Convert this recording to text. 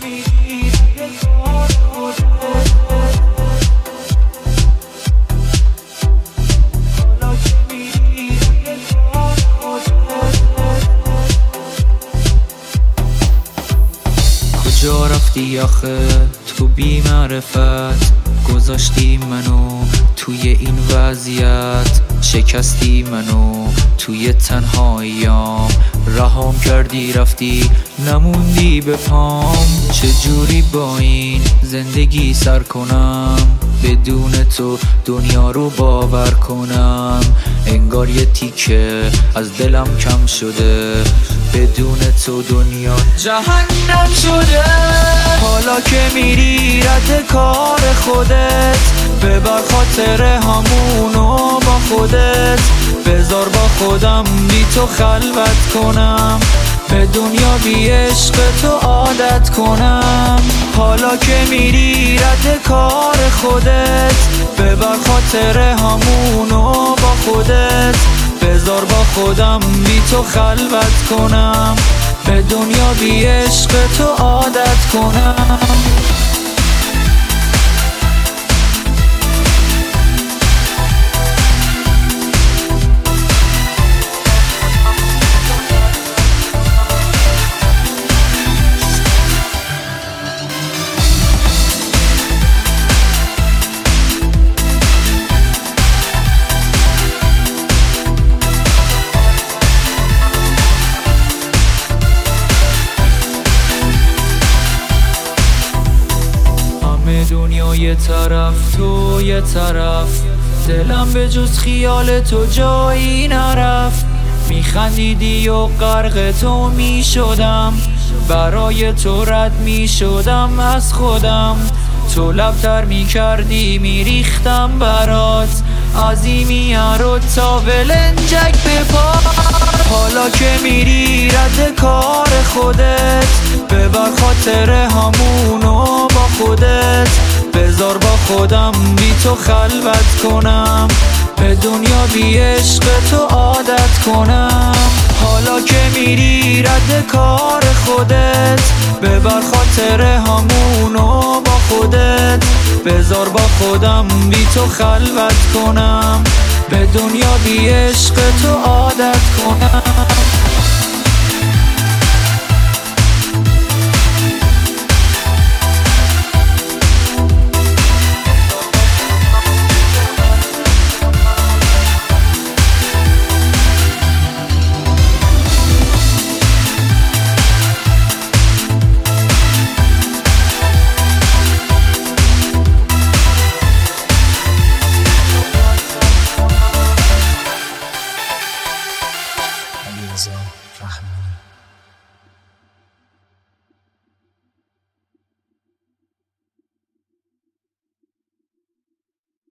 کجا رفتی آخه تو بی معرفت؟ گذاشتی منو توی این وضعیت، شکستی منو توی تنهاییام، رهام کردی رفتی نموندی به پام. چجوری با این زندگی سر کنم؟ بدون تو دنیا رو باور کنم. انگار یه تیکه از دلم کم شده، بدون تو دنیا جهنم شده. حالا که میری رد کار خودت، ببر خاطر همونو با خودت. بذار با خودم بی تو خلوت کنم، به دنیا بی عشق تو عادت کنم. حالا که میری رد کار خودت، ببر خاطر همونو با خودت. بذار با خودم بی تو خلوت کنم، به دنیا بی عشق تو عادت کنم. دنیا یه طرف، تو یه طرف، دلم به جز خیال تو جایی نرفت. میخندیدی و غرق تو میشدم، برای تو رد میشدم از خودم. تو لبتر میکردی میریختم برات، عظیمی رو تا ولنجک به پا. حالا که میری رد کار خودت، ببر خاطر همونو با خودت. بذار با خودم بی تو خلوت کنم، به دنیا بی عشق تو عادت کنم. حالا که میری رد کار خودت، ببر خاطر همونو با خودت. بذار با خودم بی تو خلوت کنم، به دنیا بی عشق تو عادت کنم.